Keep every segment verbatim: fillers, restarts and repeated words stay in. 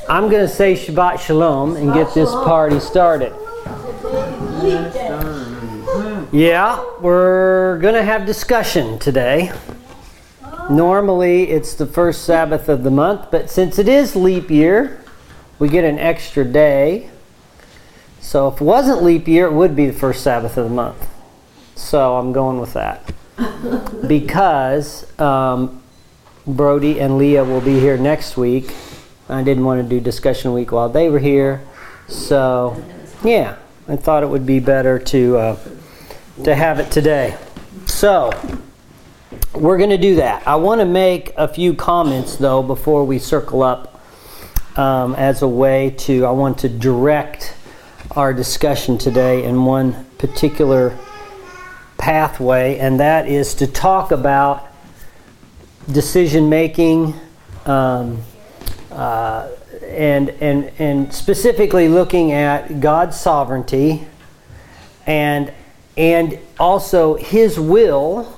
I'm going to say Shabbat Shalom and get this party started. Yeah, we're going to have discussion today. Normally it's the first Sabbath of the month, but since it is leap year, we get an extra day. So if it wasn't leap year, it would be the first Sabbath of the month. So I'm going with that. Because um, Brody and Leah will be here next week. I didn't want to do discussion week while they were here. So, yeah, I thought it would be better to, uh, to have it today. So, we're going to do that. I want to make a few comments, though, before we circle up um, as a way to, I want to direct our discussion today in one particular pathway, and that is to talk about decision making um, uh, and, and, and specifically looking at God's sovereignty and, and also His will,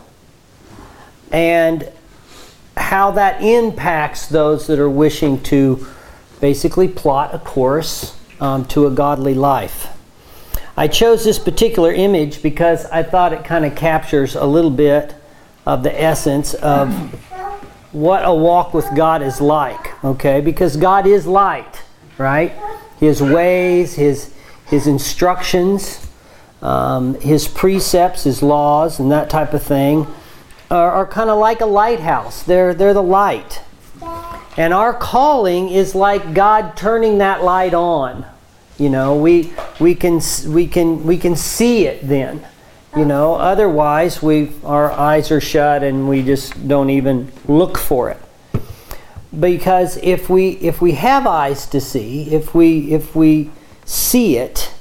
and how that impacts those that are wishing to basically plot a course um, to a godly life. I chose this particular image because I thought it kind of captures a little bit of the essence of what a walk with God is like, okay? Because God is light, right? His ways, His, His instructions, um, His precepts, His laws, and that type of thing are, are kind of like a lighthouse. They're, they're the light. And our calling is like God turning that light on. You know, we we can we can we can see it then. You know, otherwise we our eyes are shut and we just don't even look for it. Because if we if we have eyes to see, if we if we see it,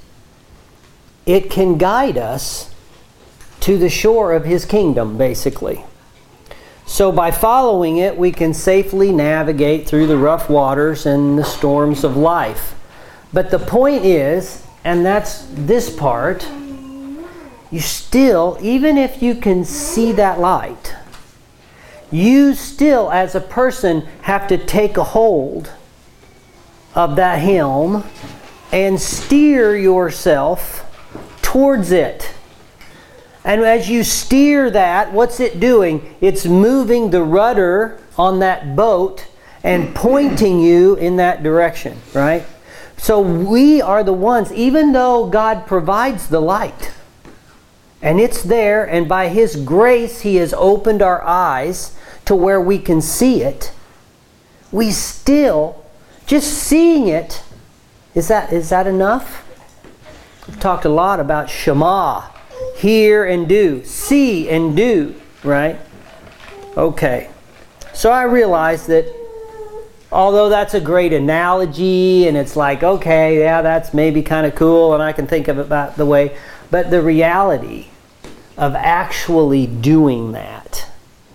it can guide us to the shore of His kingdom, basically. So by following it, we can safely navigate through the rough waters and the storms of life. But the point is, and that's this part, you still, even if you can see that light, you still as a person have to take a hold of that helm and steer yourself towards it. And as you steer that, what's it doing? It's moving the rudder on that boat and pointing you in that direction, right? So we are the ones, even though God provides the light, and it's there, and by His grace He has opened our eyes to where we can see it, we still, just seeing it, is that is that enough? We've talked a lot about Shema, hear and do, see and do, right? Okay, so I realize that although that's a great analogy, and it's like, okay, yeah, that's maybe kind of cool, and I can think of it about the way, but the reality of actually doing that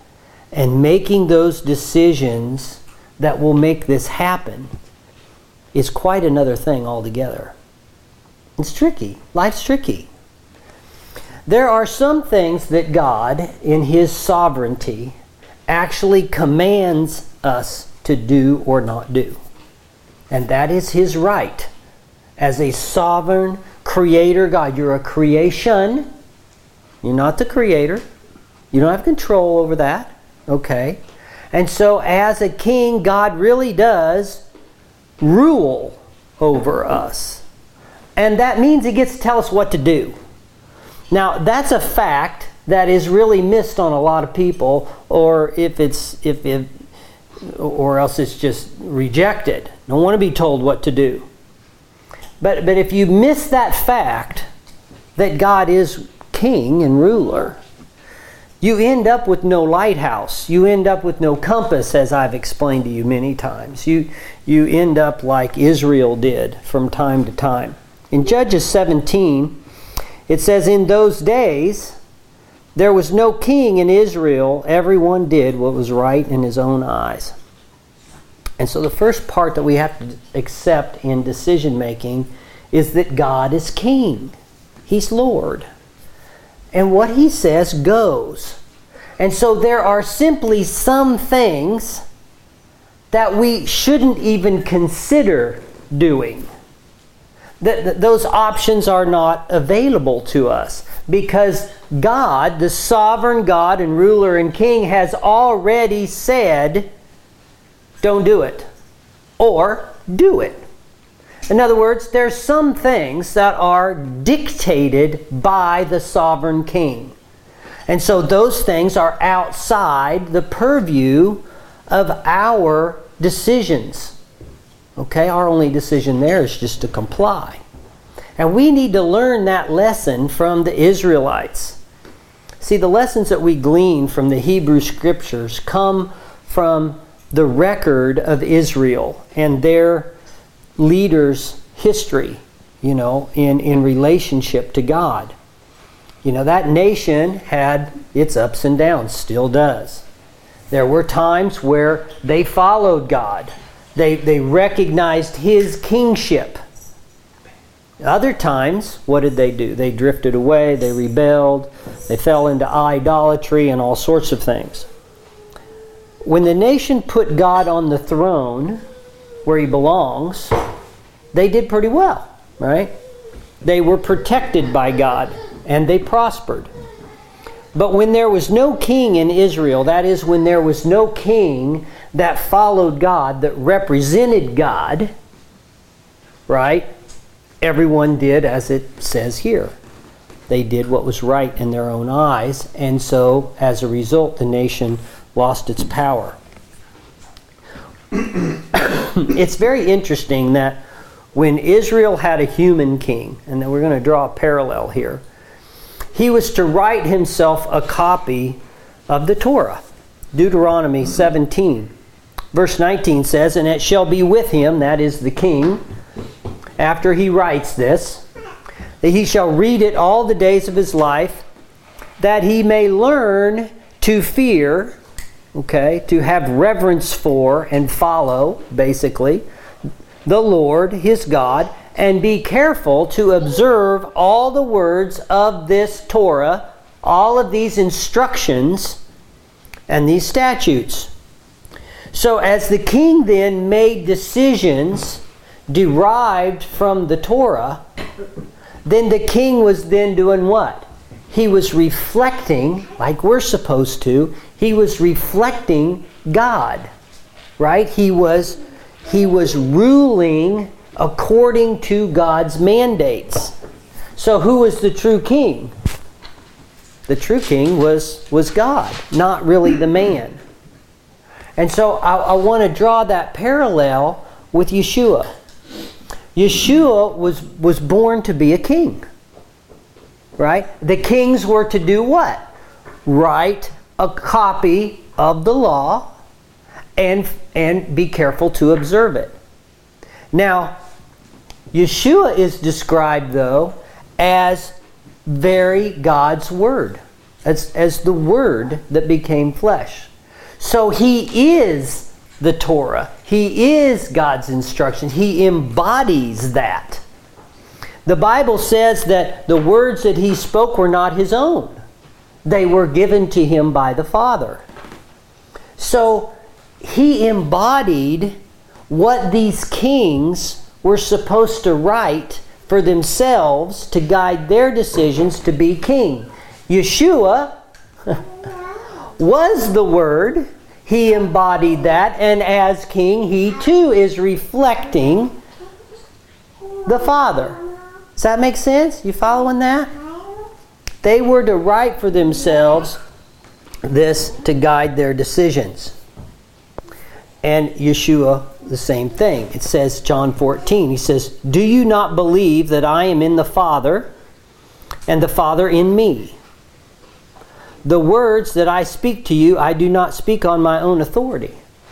and making those decisions that will make this happen is quite another thing altogether. It's tricky. Life's tricky. There are some things that God, in His sovereignty, actually commands us to do or not do. And that is His right. As a sovereign creator God, you're a creation. You're not the creator. You don't have control over that. Okay. And so as a king, God really does rule over us. And that means He gets to tell us what to do. Now, that's a fact that is really missed on a lot of people, or if it's if it or else it's just rejected. Don't want to be told what to do. But but if you miss that fact that God is king and ruler, you end up with no lighthouse. You end up with no compass, as I've explained to you many times. You you end up like Israel did from time to time. In Judges seventeen, it says, "In those days there was no king in Israel. Everyone did what was right in his own eyes." And so the first part that we have to accept in decision making is that God is king. He's Lord. And what He says goes. And so there are simply some things that we shouldn't even consider doing. That, that those options are not available to us because God, the sovereign God and ruler and king, has already said, don't do it, or do it. In other words, there's some things that are dictated by the sovereign king. And so those things are outside the purview of our decisions. Okay, our only decision there is just to comply. And we need to learn that lesson from the Israelites. See, the lessons that we glean from the Hebrew Scriptures come from the record of Israel and their leaders' history, you know, in, in relationship to God. You know, that nation had its ups and downs, still does. There were times where they followed God. They, they recognized His kingship. Other times, what did they do? They drifted away, they rebelled, they fell into idolatry and all sorts of things. When the nation put God on the throne, where He belongs, they did pretty well, right? They were protected by God, and they prospered. But when there was no king in Israel, that is, when there was no king that followed God, that represented God, right? Everyone did as it says here. They did what was right in their own eyes, and so, as a result, the nation lost its power. It's very interesting that when Israel had a human king, and then we're going to draw a parallel here, he was to write himself a copy of the Torah. Deuteronomy seventeen, verse nineteen says, "And it shall be with him," that is the king, after he writes this, "that he shall read it all the days of his life, that he may learn to fear," okay, to have reverence for and follow, basically, "the Lord his God, and be careful to observe all the words of this Torah," all of these instructions and these statutes. So as the king then made decisions derived from the Torah, then the king was then doing what? He was reflecting, like we're supposed to, he was reflecting God, right? He was, he was ruling according to God's mandates. So who was the true king? The true king was, was God, not really the man. And so I, I want to draw that parallel with Yeshua. Yeshua was, was born to be a king. Right? The kings were to do what? Write a copy of the law and, and be careful to observe it. Now, Yeshua is described, though, as very God's Word, as, as the Word that became flesh. So He is the Torah. He is God's instruction. He embodies that. The Bible says that the words that He spoke were not His own. They were given to Him by the Father. So He embodied what these kings were supposed to write for themselves to guide their decisions to be king. Yeshua was the Word. He embodied that, and as king, He too is reflecting the Father. Does that make sense? You following that? They were to write for themselves this to guide their decisions. And Yeshua, the same thing. It says, John fourteen, He says, "Do you not believe that I am in the Father, and the Father in me? The words that I speak to you, I do not speak on my own authority."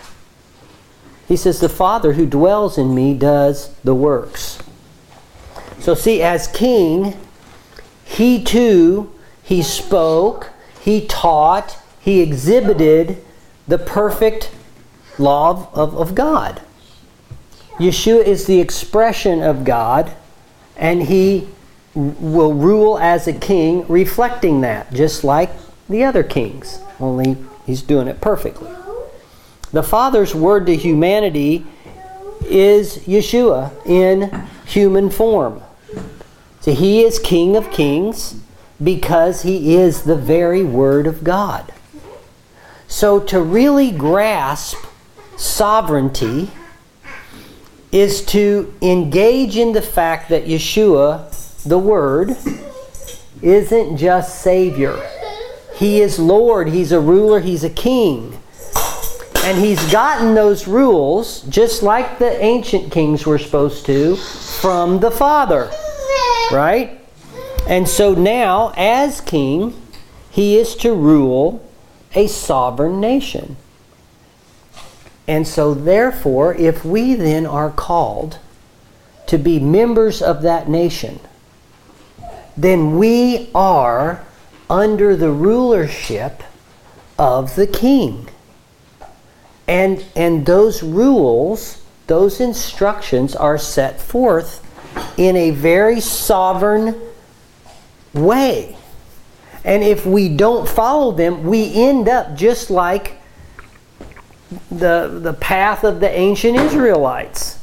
He says, "The Father who dwells in me does the works." So see, as king, He too, He spoke, He taught, He exhibited the perfect law of, of God. Yeshua is the expression of God, and He will rule as a king, reflecting that, just like the other kings, only He's doing it perfectly. The Father's word to humanity is Yeshua in human form. So He is King of Kings because He is the very Word of God. So to really grasp sovereignty is to engage in the fact that Yeshua, the Word, isn't just Savior. He is Lord, He's a ruler, He's a king. And He's gotten those rules, just like the ancient kings were supposed to, from the Father. Right? And so now, as king, He is to rule a sovereign nation. And so therefore, if we then are called to be members of that nation, then we are under the rulership of the king. And, and those rules, those instructions are set forth in a very sovereign way. And if we don't follow them, we end up just like the, the path of the ancient Israelites.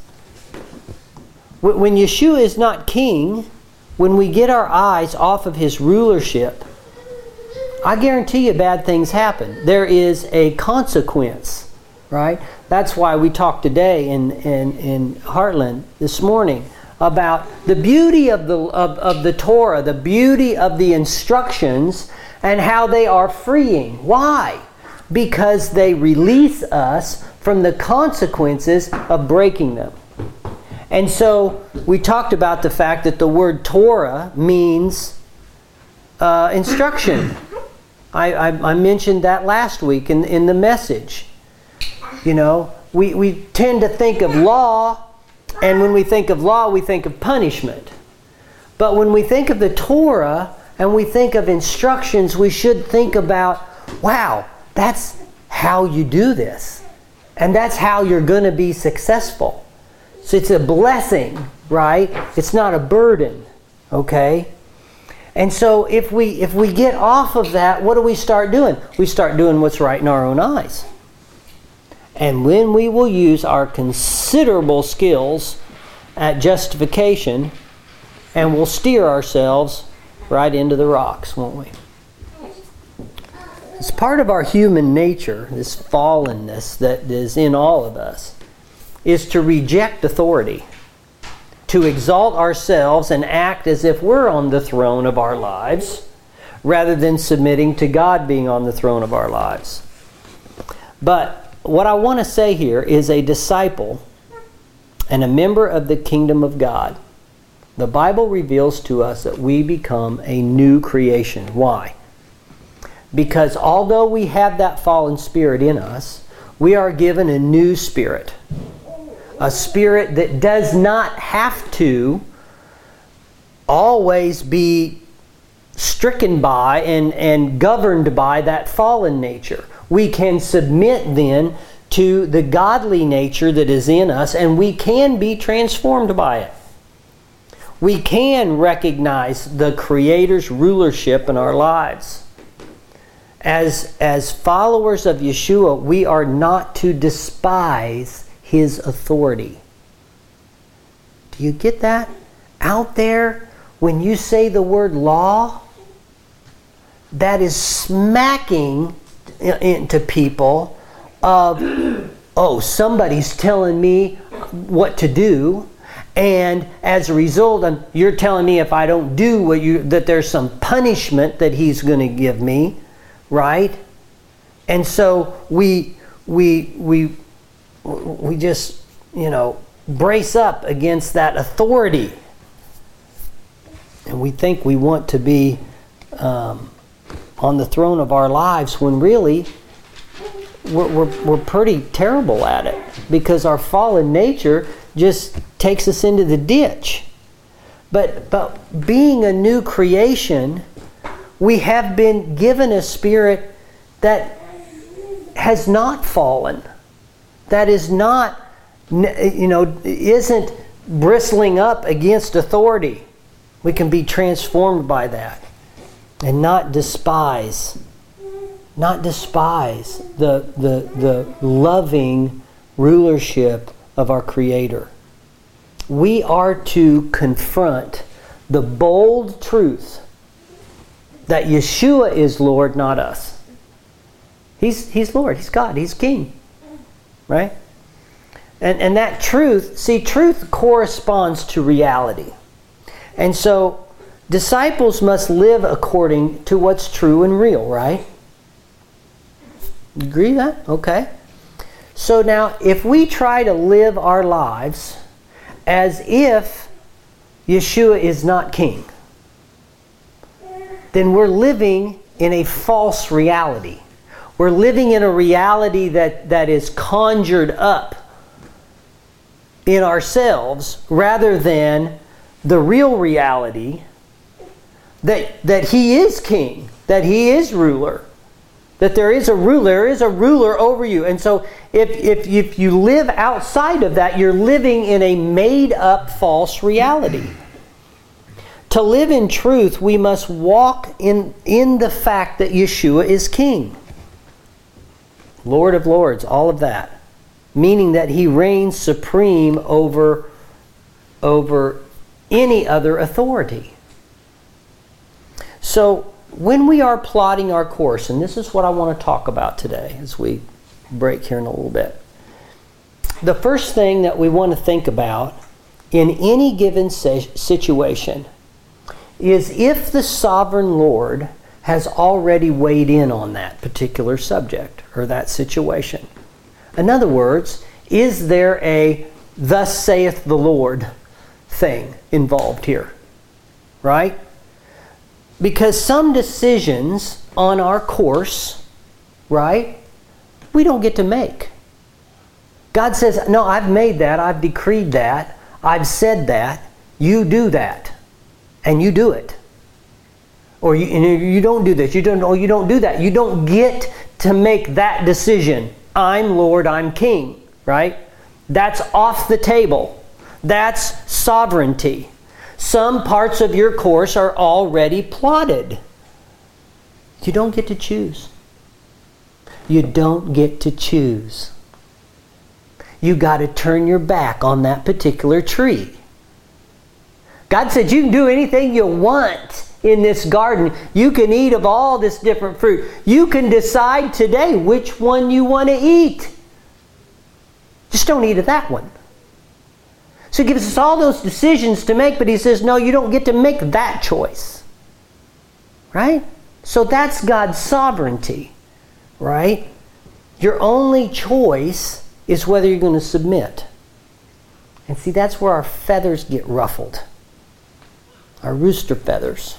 When Yeshua is not king, when we get our eyes off of His rulership, I guarantee you bad things happen. There is a consequence, right? That's why we talked today in, in, in Heartland this morning about the beauty of the, of, of the Torah, the beauty of the instructions, and how they are freeing. Why? Because they release us from the consequences of breaking them. And so we talked about the fact that the word Torah means uh, instruction. I, I, I mentioned that last week in, in the message. You know, we, we tend to think of law, and when we think of law, we think of punishment. But when we think of the Torah and we think of instructions, we should think about, wow, that's how you do this. And that's how you're going to be successful. So it's a blessing, right? It's not a burden, okay? And so if we if we get off of that, what do we start doing? We start doing what's right in our own eyes. And when we will use our considerable skills at justification, and we'll steer ourselves right into the rocks, won't we? It's part of our human nature, this fallenness that is in all of us, is to reject authority, to exalt ourselves and act as if we're on the throne of our lives, rather than submitting to God being on the throne of our lives. But what I want to say here is a disciple and a member of the kingdom of God. The Bible reveals to us that we become a new creation. Why? Because although we have that fallen spirit in us, we are given a new spirit. A spirit that does not have to always be stricken by and, and governed by that fallen nature. We can submit then to the godly nature that is in us, and we can be transformed by it. We can recognize the Creator's rulership in our lives. As, as followers of Yeshua, we are not to despise His authority. Do you get that? Out there, when you say the word law, that is smacking into people of, oh, somebody's telling me what to do, and as a result, you're telling me if I don't do what you, that there's some punishment that He's going to give me, right? And so we we we we just, you know, brace up against that authority, and we think we want to be um, on the throne of our lives, when really we're, we're, we're pretty terrible at it, because our fallen nature just takes us into the ditch. But, but being a new creation, we have been given a spirit that has not fallen, that is not, you know, isn't bristling up against authority. We can be transformed by that and not despise not despise the, the, the loving rulership of our Creator. We are to confront the bold truth that Yeshua is Lord, not us. He's, he's Lord, He's God, He's King. Right? And, and that truth, see, truth corresponds to reality. And so, disciples must live according to what's true and real, right? You agree with that? Okay. So now, if we try to live our lives as if Yeshua is not King, then we're living in a false reality. We're living in a reality that, that is conjured up in ourselves rather than the real reality that, that He is King, that He is ruler, that there is a ruler, there is a ruler over you. And so if, if, if you live outside of that, you're living in a made-up false reality. To live in truth, we must walk in, in the fact that Yeshua is King. Lord of Lords, all of that. Meaning that He reigns supreme over, over any other authority. So, when we are plotting our course, and this is what I want to talk about today as we break here in a little bit. The first thing that we want to think about in any given situation is if the sovereign Lord has already weighed in on that particular subject or that situation. In other words, is there a "thus saith the Lord" thing involved here? Right? Because some decisions on our course, right, we don't get to make. God says, no, I've made that, I've decreed that, I've said that, you do that, and you do it. Or you, you don't do this, you don't, or you don't do that. You don't get to make that decision. I'm Lord, I'm King, right? That's off the table. That's sovereignty. Some parts of your course are already plotted. You don't get to choose. You don't get to choose. You got to turn your back on that particular tree. God said you can do anything you want in this garden. You can eat of all this different fruit. You can decide today which one you want to eat. Just don't eat of that one. So He gives us all those decisions to make, but He says, no, you don't get to make that choice. Right? So that's God's sovereignty. Right? Your only choice is whether you're going to submit. And see, that's where our feathers get ruffled. Our rooster feathers.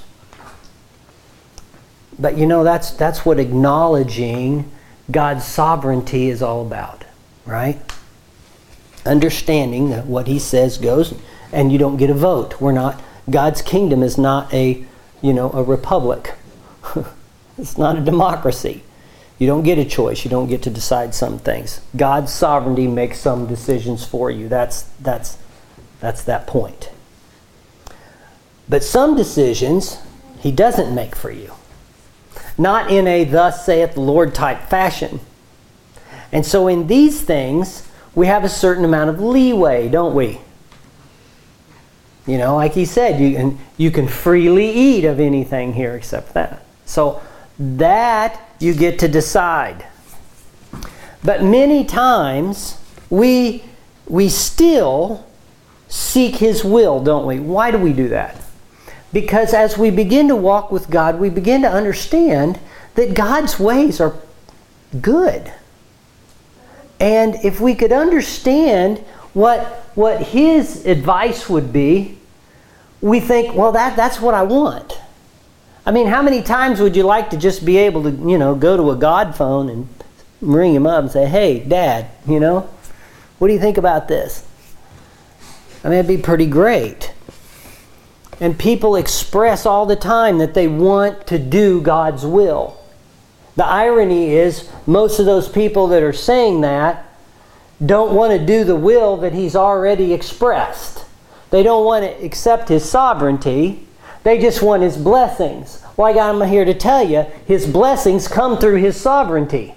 But you know, that's that's what acknowledging God's sovereignty is all about. Right? Understanding that what He says goes, and you don't get a vote. We're not, God's kingdom is not a, you know, a republic. It's not a democracy. You don't get a choice. You don't get to decide some things. God's sovereignty makes some decisions for you. That's that's that's that point. But some decisions He doesn't make for you. Not in a "thus saith the Lord" type fashion. And so in these things, we have a certain amount of leeway, don't we? You know, like He said, you can, you can freely eat of anything here except that. So that you get to decide. But many times, we, we still seek His will, don't we? Why do we do that? Because as we begin to walk with God, we begin to understand that God's ways are good. And if we could understand what, what His advice would be, we think, well, that, that's what I want. I mean, how many times would you like to just be able to, you know, go to a God phone and ring Him up and say, hey, Dad, you know, what do you think about this? I mean, it'd be pretty great. And people express all the time that they want to do God's will. The irony is, most of those people that are saying that don't want to do the will that He's already expressed. They don't want to accept His sovereignty. They just want His blessings. Well, I got him here to tell you, his blessings come through his sovereignty.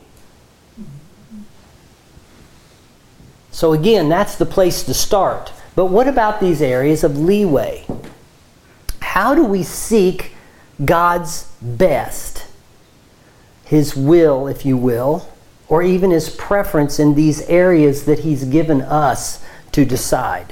So again, that's the place to start. But what about these areas of leeway? How do we seek God's best? His will, if you will, or even His preference in these areas that He's given us to decide.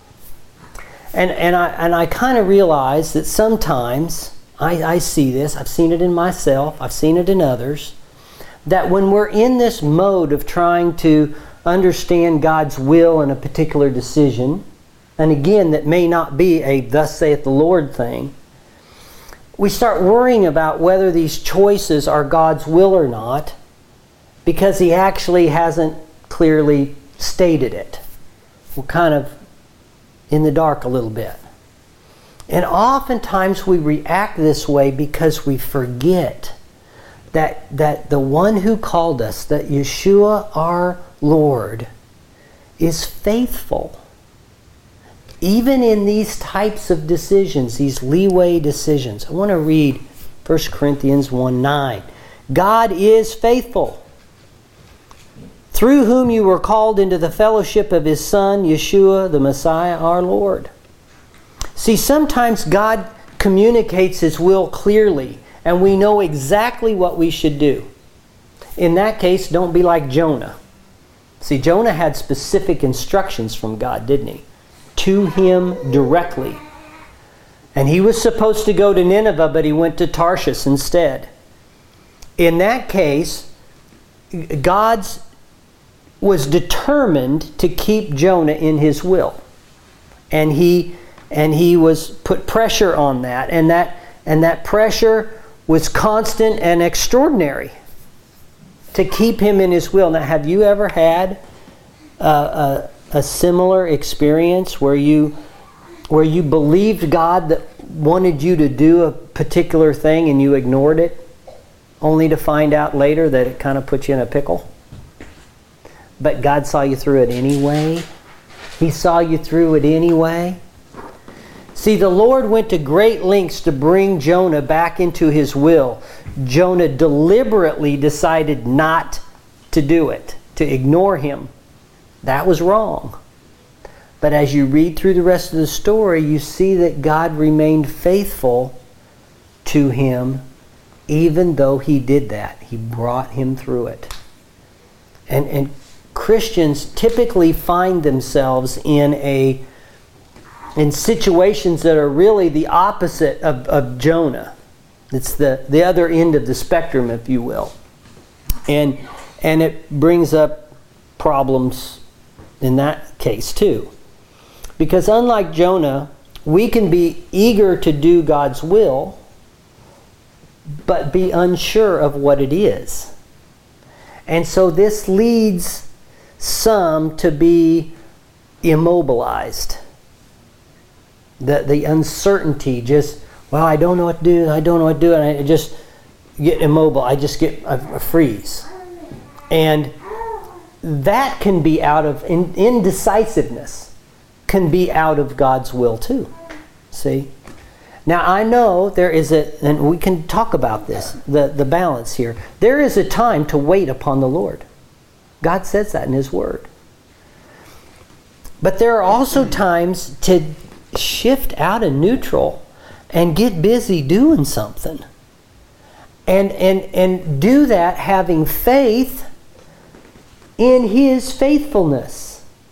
And, and I, and I kind of realize that sometimes, I, I see this, I've seen it in myself, I've seen it in others, that when we're in this mode of trying to understand God's will in a particular decision, and again, that may not be a thus saith the Lord thing, we start worrying about whether these choices are God's will or not, because He actually hasn't clearly stated it. We're kind of in the dark a little bit. And oftentimes we react this way because we forget that, that the one who called us, that Yeshua our Lord, is faithful. Even in these types of decisions, these leeway decisions. I want to read First Corinthians one nine. God is faithful, through whom you were called into the fellowship of His Son, Yeshua, the Messiah, our Lord. See, sometimes God communicates His will clearly, and we know exactly what we should do. In that case, don't be like Jonah. See, Jonah had specific instructions from God, didn't he? To him directly. And he was supposed to go to Nineveh, but he went to Tarshish instead. In that case, God's was determined to keep Jonah in His will. And he and he was put pressure on that, and that and that pressure was constant and extraordinary to keep him in His will. Now, have you ever had a, a, a similar experience where you where you believed God that wanted you to do a particular thing and you ignored it, only to find out later that it kind of put you in a pickle? But God saw you through it anyway. He saw you through it anyway. See, the Lord went to great lengths to bring Jonah back into His will. Jonah deliberately decided not to do it, to ignore Him. That was wrong. But as you read through the rest of the story, you see that God remained faithful to him even though He did that. He brought him through it. And, and Christians typically find themselves in a in situations that are really the opposite of, of Jonah. It's the, the other end of the spectrum, if you will. And and it brings up problems in that case too. Because unlike Jonah, we can be eager to do God's will, but be unsure of what it is. And so this leads some to be immobilized. The, the uncertainty just, well, I don't know what to do, I don't know what to do, and I just get immobile. I just get a, a freeze. And that can be out of, in, indecisiveness can be out of God's will too. See? Now I know there is a, and we can talk about this, the, the balance here. There is a time to wait upon the Lord. God says that in His Word. But there are also times to shift out of neutral and get busy doing something. And, and, and do that having faith in His faithfulness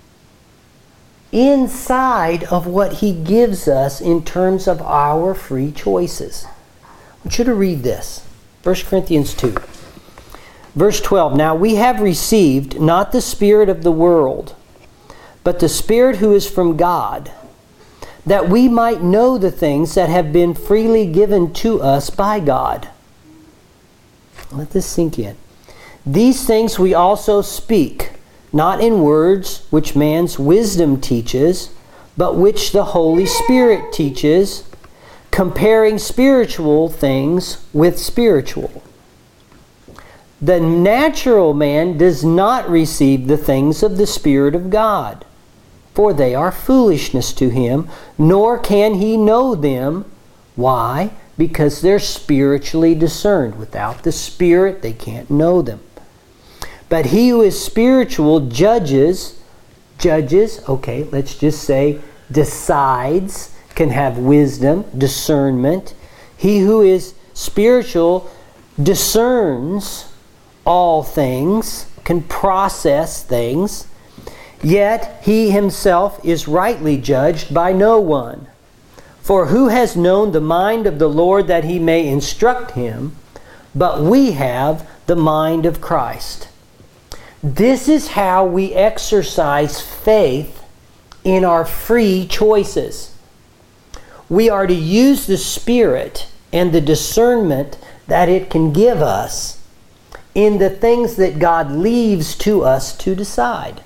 inside of what He gives us in terms of our free choices. I want you to read this. First Corinthians two. Verse twelve. Now we have received not the spirit of the world, but the Spirit who is from God, that we might know the things that have been freely given to us by God. Let this sink in. These things we also speak, not in words which man's wisdom teaches, but which the Holy Spirit teaches, comparing spiritual things with spiritual. The natural man does not receive the things of the Spirit of God, for they are foolishness to him, nor can he know them. Why? because they're spiritually discerned. Without the Spirit, they can't know them. But he who is spiritual judges, judges, okay, let's just say decides, can have wisdom, discernment. He who is spiritual discerns all things, can process things, yet he himself is rightly judged by no one. For who has known the mind of the Lord that he may instruct him? But we have the mind of Christ. This is how we exercise faith in our free choices. We are to use the Spirit and the discernment that it can give us in the things that God leaves to us to decide.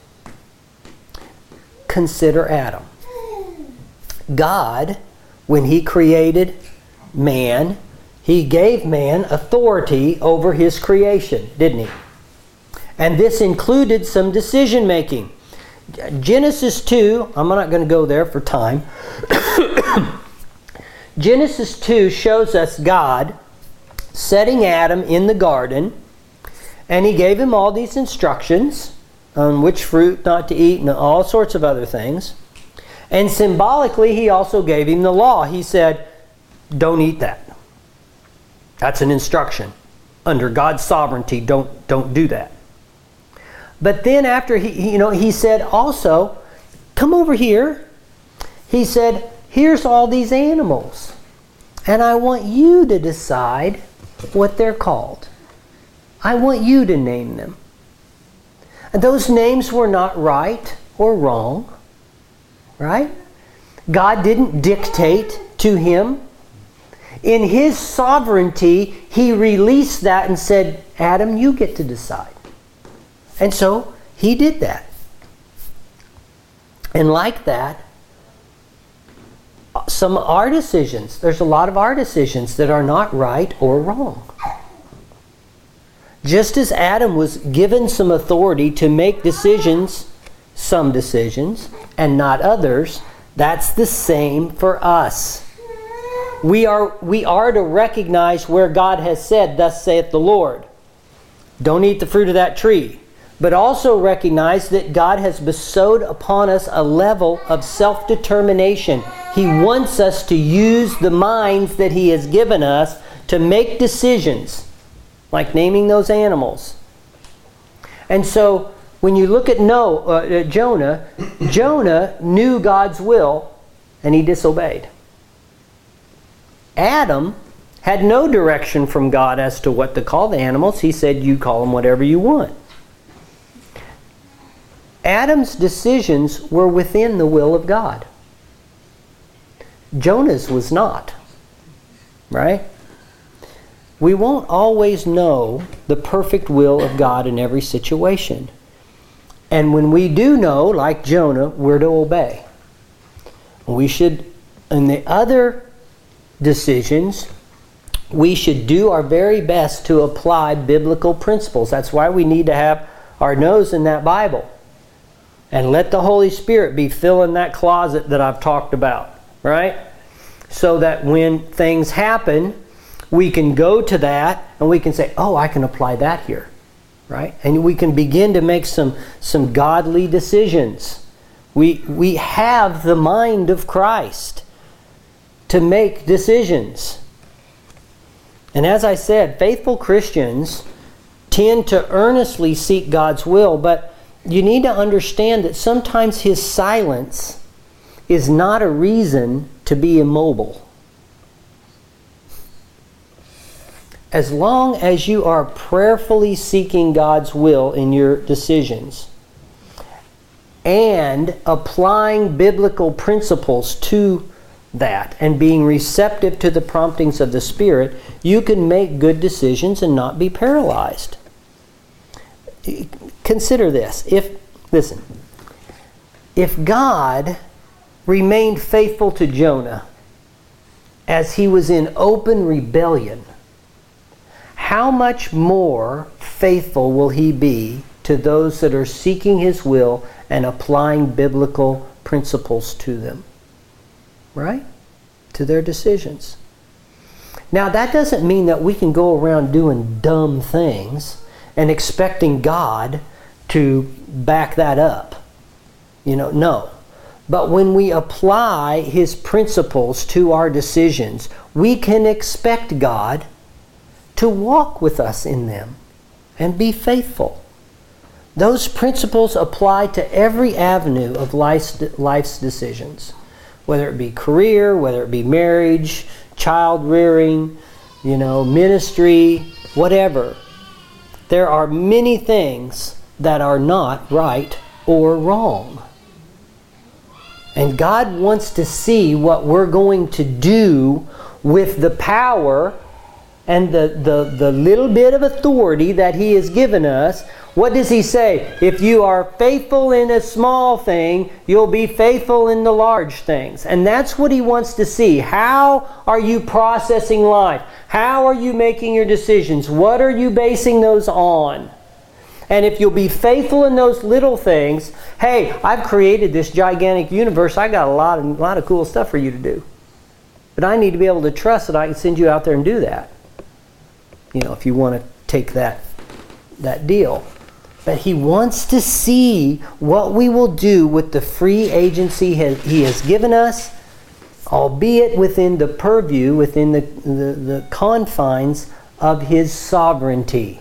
Consider Adam. God, when He created man, He gave man authority over his creation, didn't He? And this included some decision making. Genesis two, I'm not going to go there for time. Genesis two shows us God setting Adam in the garden, and He gave him all these instructions on which fruit not to eat and all sorts of other things. And symbolically, He also gave him the law. He said, don't eat that. That's an instruction. Under God's sovereignty, don't, don't do that. But then after he, you know, he said also, come over here. He said, here's all these animals. And I want you to decide what they're called. I want you to name them. And those names were not right or wrong. Right? God didn't dictate to him. In His sovereignty, He released that and said, Adam, you get to decide. And so he did that. And like that, some our decisions, there's a lot of our decisions that are not right or wrong. Just as Adam was given some authority to make decisions, some decisions, and not others, that's the same for us. We are, we are to recognize where God has said, thus saith the Lord. Don't eat the fruit of that tree. But also recognize that God has bestowed upon us a level of self-determination. He wants us to use the minds that He has given us to make decisions, like naming those animals. And so, when you look at Noah, uh, Jonah, Jonah knew God's will and he disobeyed. Adam had no direction from God as to what to call the animals. He said, you call them whatever you want. Adam's decisions were within the will of God. Jonah's was not. Right? We won't always know the perfect will of God in every situation. And when we do know, like Jonah, we're to obey. We should, in the other decisions, we should do our very best to apply biblical principles. That's why we need to have our nose in that Bible. And let the Holy Spirit be filling that closet that I've talked about. Right? So that when things happen, we can go to that and we can say, oh, I can apply that here. Right? And we can begin to make some, some godly decisions. We, we have the mind of Christ to make decisions. And as I said, faithful Christians tend to earnestly seek God's will, but you need to understand that sometimes His silence is not a reason to be immobile. As long as you are prayerfully seeking God's will in your decisions and applying biblical principles to that and being receptive to the promptings of the Spirit, you can make good decisions and not be paralyzed. Consider this. If, listen, if God remained faithful to Jonah as he was in open rebellion, how much more faithful will He be to those that are seeking His will and applying biblical principles to them? Right? To their decisions. Now, that doesn't mean that we can go around doing dumb things and expecting God to back that up. You know, no. But when we apply His principles to our decisions, we can expect God to walk with us in them and be faithful. Those principles apply to every avenue of life's, life's decisions, whether it be career, whether it be marriage, child rearing, you know, ministry, whatever. There are many things that are not right or wrong. And God wants to see what we're going to do with the power and the, the, the little bit of authority that He has given us. What does He say? If you are faithful in a small thing, you'll be faithful in the large things. And that's what He wants to see. How are you processing life? How are you making your decisions? What are you basing those on? And if you'll be faithful in those little things, hey, I've created this gigantic universe. I got a lot of, a lot of cool stuff for you to do. But I need to be able to trust that I can send you out there and do that. You know, if you want to take that, that deal. But He wants to see what we will do with the free agency He has given us, albeit within the purview, within the, the, the confines of His sovereignty.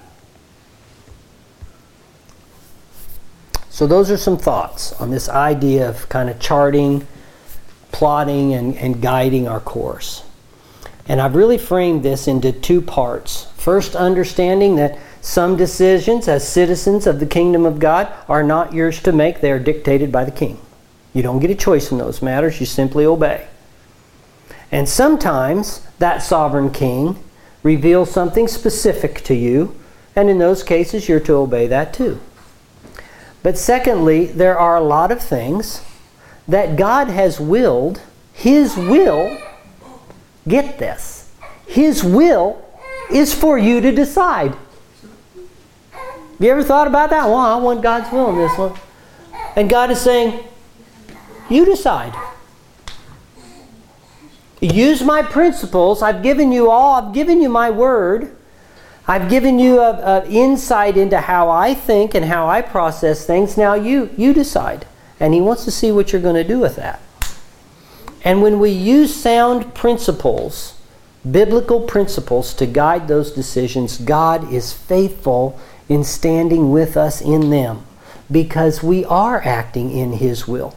So those are some thoughts on this idea of kind of charting, plotting, and, and guiding our course. And I've really framed this into two parts. First, understanding that some decisions as citizens of the kingdom of God are not yours to make. They are dictated by the king. You don't get a choice in those matters. You simply obey. And sometimes that sovereign king reveals something specific to you, and in those cases you're to obey that too. But secondly, there are a lot of things that God has willed, His will, get this, His will is for you to decide. Have you ever thought about that? Well, I want God's will in this one. And God is saying, you decide. Use my principles. I've given you all. I've given you my word. I've given you an insight into how I think and how I process things. Now you, you decide. And He wants to see what you're going to do with that. And when we use sound principles, biblical principles to guide those decisions, God is faithful in standing with us in them because we are acting in His will.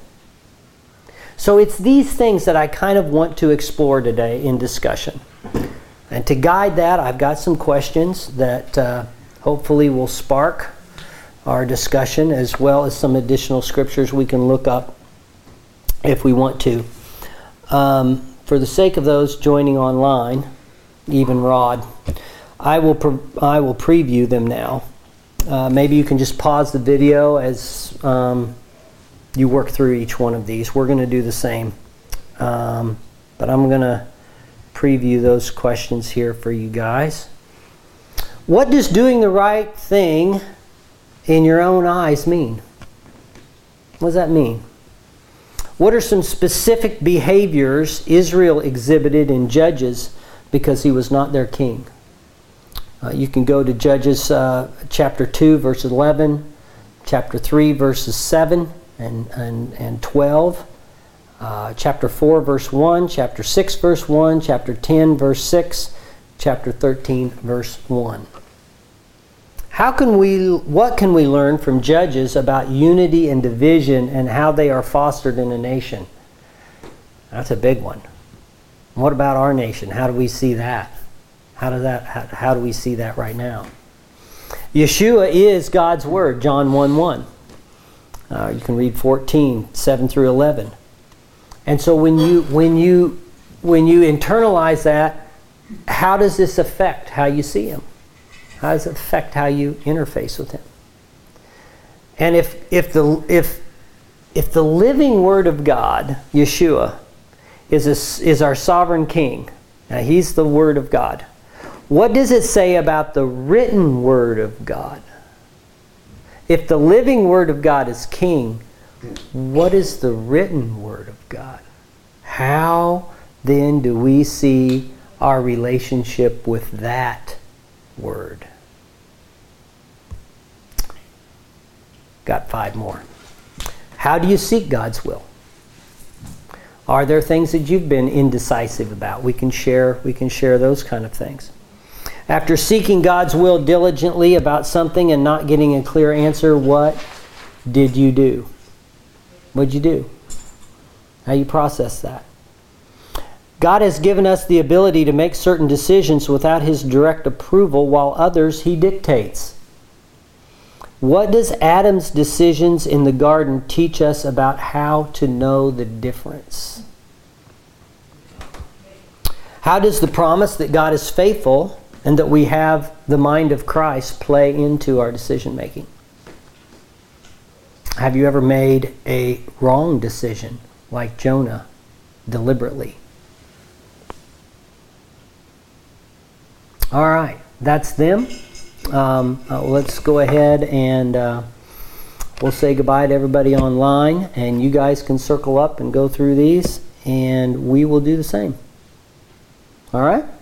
So it's these things that I kind of want to explore today in discussion. And to guide that, I've got some questions that uh, hopefully will spark our discussion, as well as some additional scriptures we can look up if we want to. Um, for the sake of those joining online, even Rod, I will pre- I will preview them now. Uh, maybe you can just pause the video as um, you work through each one of these. We're going to do the same. Um, but I'm going to preview those questions here for you guys. What does doing the right thing in your own eyes mean? What does that mean? What are some specific behaviors Israel exhibited in Judges because he was not their king? Uh, you can go to Judges uh, chapter two, verse eleven, chapter three, verses seven and, and, and twelve, uh, chapter four, verse one, chapter six, verse one, chapter ten, verse six, chapter thirteen, verse one. How can we, what can we learn from Judges about unity and division and how they are fostered in a nation? That's a big one. What about our nation? How do we see that? How does that? How, how do we see that right now? Yeshua is God's word, John one one. Uh, you can read fourteen, seven through eleven. And so when you when you when you internalize that, how does this affect how you see him? How does it affect how you interface with him? And if if the if if the living Word of God, Yeshua, is a, is our sovereign King, now he's the Word of God. What does it say about the written Word of God? If the living Word of God is King, what is the written Word of God? How then do we see our relationship with that word. Got five more. How do you seek God's will? Are there things that you've been indecisive about? We can share, we can share those kind of things. After seeking God's will diligently about something and not getting a clear answer, what did you do? What'd you do? How you process that? God has given us the ability to make certain decisions without His direct approval, while others He dictates. What does Adam's decisions in the garden teach us about how to know the difference? How does the promise that God is faithful and that we have the mind of Christ play into our decision making? Have you ever made a wrong decision like Jonah deliberately? All right, that's them. Um, uh, let's go ahead and uh, we'll say goodbye to everybody online, and you guys can circle up and go through these, and we will do the same. All right?